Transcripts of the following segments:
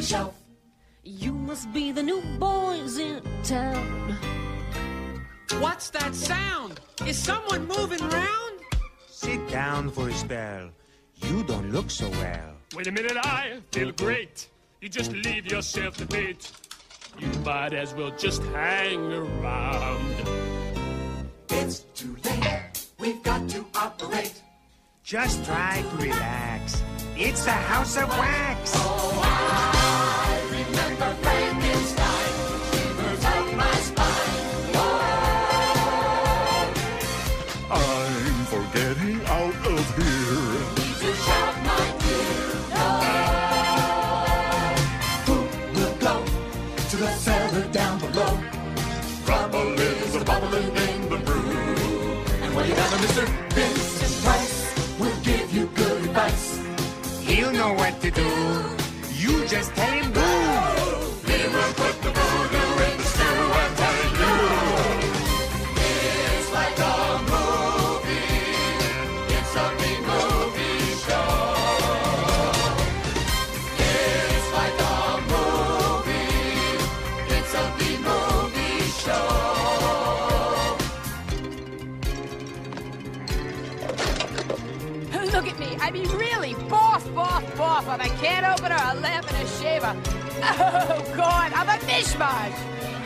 shelf. You must be the new boys in town. What's that sound? Is someone moving around? Sit down for a spell. You don't look so well. Wait a minute, I feel great. You just leave yourself to fate. You might as well just hang around. It's too late. We've got to operate. Just try to relax. It's the House of Wax. Oh, I remember Frankenstein. Shivers up my spine. Oh, I'm for getting out of here. need to shout my dear. No. Who will go to the cellar down below? Trouble is a bubbling in the brew. And what do you got, Mr. Vincent Price? We'll give you good advice. He'll know what to do. You just tell him go. He will put the voodoo in the stew and tell you. It's like a movie. It's a B-movie show. It's like a movie. It's a B-movie show. Look at me. I mean, really, boff. I'm a can opener, a lamp, and a shaver. Oh, God, I'm a mishmash.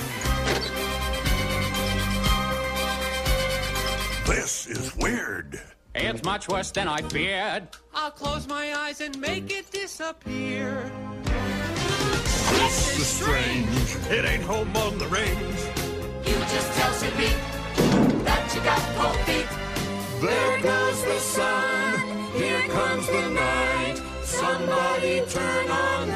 This is weird. It's much worse than I feared. I'll close my eyes and make it disappear. This is strange. It ain't home on the range. You just tell St. that you got cold feet. There goes the sun. Here comes the night. Somebody turn on